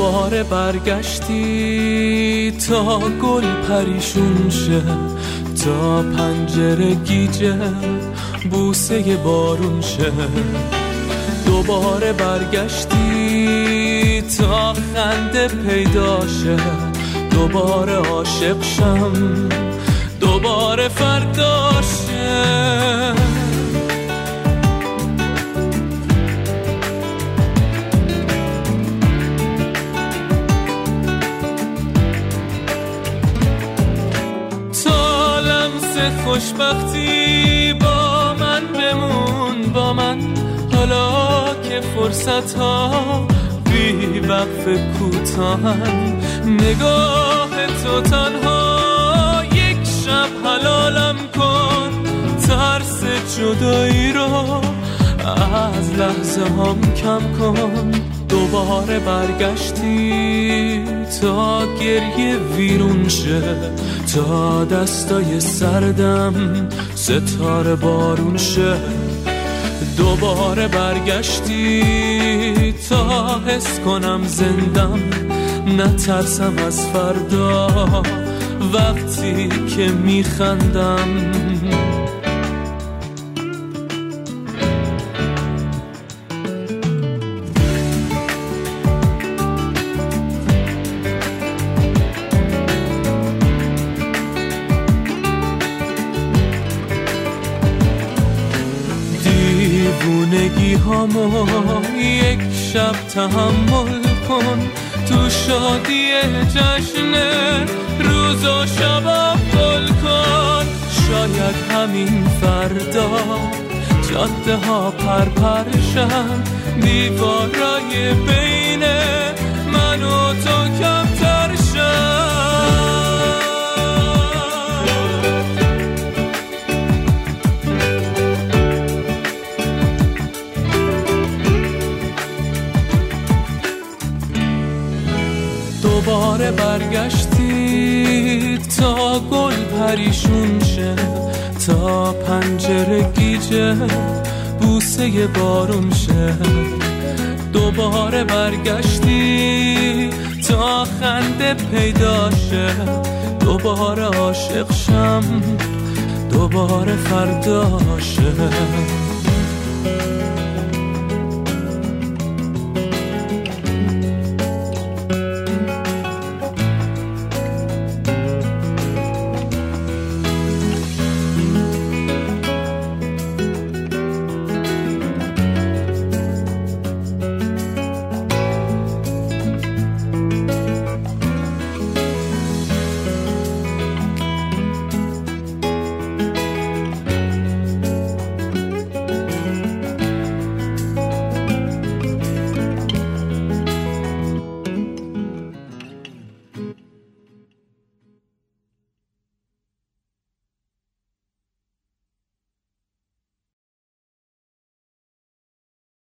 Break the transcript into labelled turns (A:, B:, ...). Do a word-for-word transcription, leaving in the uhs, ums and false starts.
A: دوباره برگشتی تا گل پریشون شه، تا پنجره گیجه بوسه بارون شه. دوباره برگشتی تا خنده پیدا شه، دوباره عاشق شم، دوباره فردا شه. تا لمس خوشبختی با من بمون، با من حالا که فرصت ها بی وقف کوتاهن. نگاه تو تنها یک شب حلالم کن، ترس جدایی رو از لحظه هم کم کن. دوباره برگشتی تا گریه ویرون شه، تا دستای سردم ستاره بارون شه. دوباره برگشتی تا حس کنم زندم، نترسم از فردا وقتی که میخندم. دیوونگی هامو یک شب تحمل کن، تو شادی جشن روز و شب گل کن. شاید همین فردا جاده ها پرپرشن، دیوارای بین من و تو کمتر شن. دوباره برگشتی تا گل پریشون شه، تا پنجره گیجه بوسه بارون شه. دوباره برگشتی تا خنده پیدا شه، دوباره عاشق شم، دوباره فردا شه.